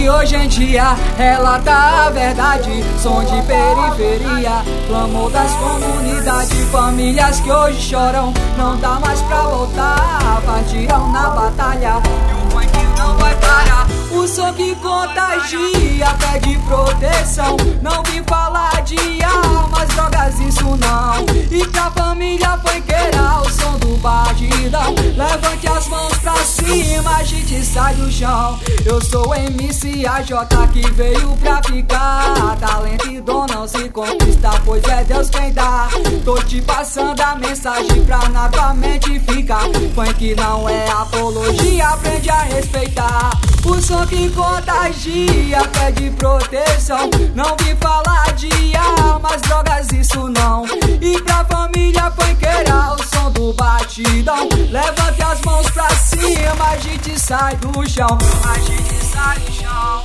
que hoje em dia relata a verdade. Som de periferia, clamor das comunidades. Famílias que hoje choram, não dá mais pra voltar. Partiram na batalha e o funk não vai parar. O som que contagia, pede proteção. Não vim falar de armas, drogas, isso não. E pra família funkeira, o som do batidão. Levante as mãos pra cima, a gente sai do chão. Eu sou o MC AJ que veio pra ficar. Talento e dom não se conquista, pois é Deus quem dá. Tô te passando a mensagem pra na tua mente ficar. Funk não é apologia, aprende a respeitar. O som que contagia, pede proteção. Não vim falar de armas, drogas, isso não. E pra família funkeira, o som do batidão. Levante as mãos pra cima, a gente sai do chão. A gente sai do chão.